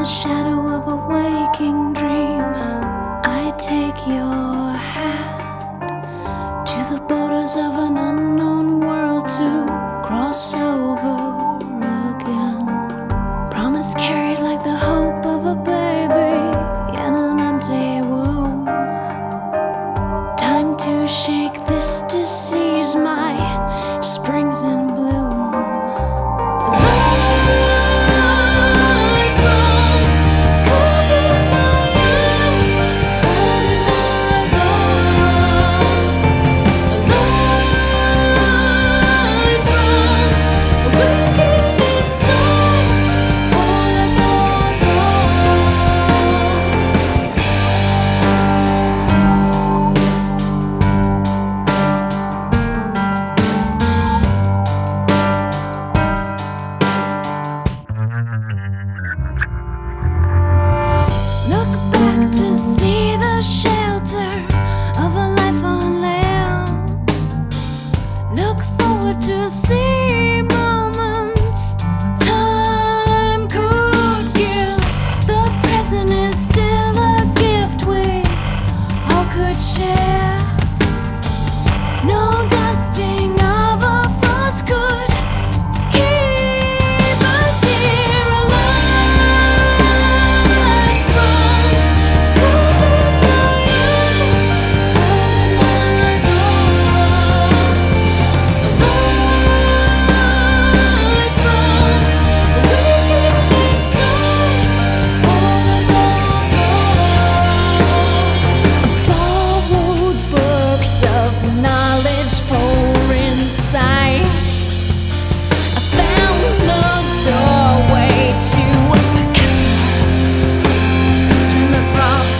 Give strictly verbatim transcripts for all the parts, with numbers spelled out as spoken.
the shadow of a waking dream, I take your hand to the borders of an unknown world to cross over again. Promise carried like the hope of a baby in an empty womb. Time to shake this disease, my spring's in bloom. To see the shelter of a life on land. Look forward to see moments time could give. The present is still a gift we all could share. No dusting of a frost could keep us here alive. Knowledge pour inside. I found the doorway to turn the frost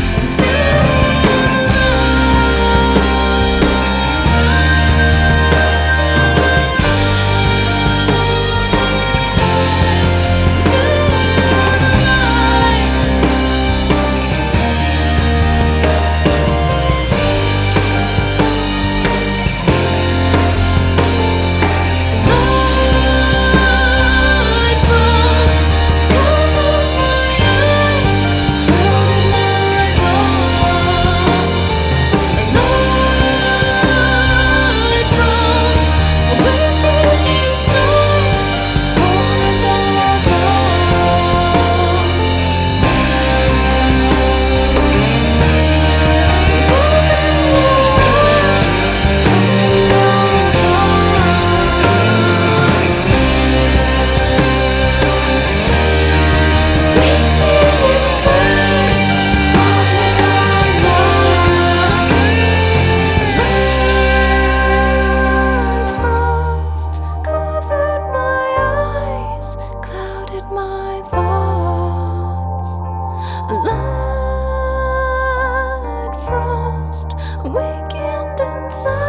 my thoughts. Light frost awakened inside.